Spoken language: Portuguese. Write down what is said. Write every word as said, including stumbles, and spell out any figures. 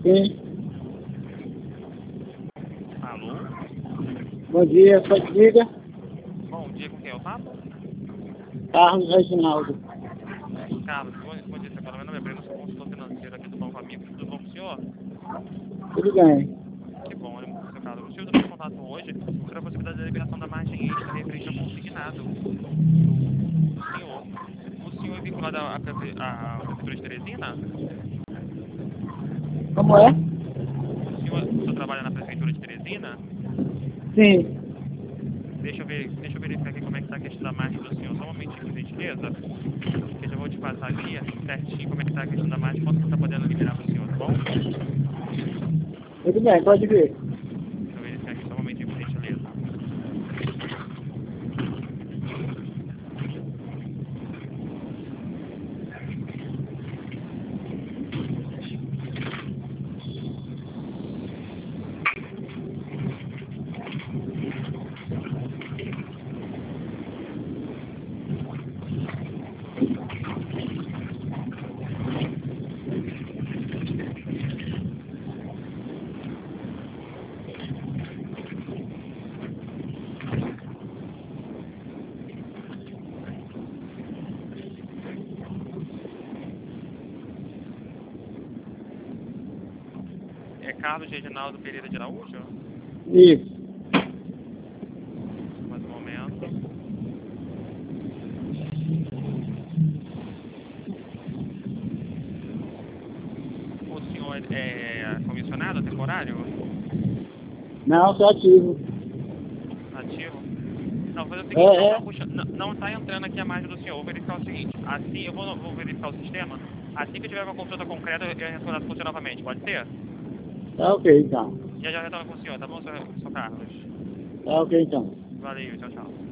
Sim. Alô? Bom dia, pode diga. Bom dia, com quem eu falo? Carlos Reginaldo. Carlos, bom, bom dia, seu meu nome é Breno, sou consultor financeiro aqui do Banco Amigo. Tudo bom com o senhor? Tudo bem. Que bom, né, seu Carlos? O motivo do meu contato hoje será a possibilidade da liberação da margem extra referente ao consignado do, do senhor. O senhor é vinculado à, à, prefe- à Prefeitura de Teresina? Como é? O senhor, o senhor trabalha na Prefeitura de Teresina? Sim. Deixa eu, ver, deixa eu verificar aqui como é que está a questão da margem do senhor. Só um momentinho, por gentileza. Que eu já vou te passar aqui certinho como é que está a questão da margem, quanto você está podendo liberar para o senhor, tá bom? Tudo bem, pode vir. Deixa eu verificar aqui só um momentinho, por gentileza. É Carlos Reginaldo Pereira de Araújo? Isso. Mais um momento. O senhor é comissionado, temporário? Não, sou ativo. Ativo? Não, vou fazer o seguinte, É, não é. tá puxando, não, não tá entrando aqui a margem do senhor. Vou verificar o seguinte, assim, eu vou, vou verificar o sistema, assim que eu tiver uma consulta concreta, eu retorno com o senhor novamente, pode ser? Tá ok, então. Já já retorno com o senhor, tá bom, senhor, senhor Carlos? Tá ok, então. Valeu, tchau, tchau.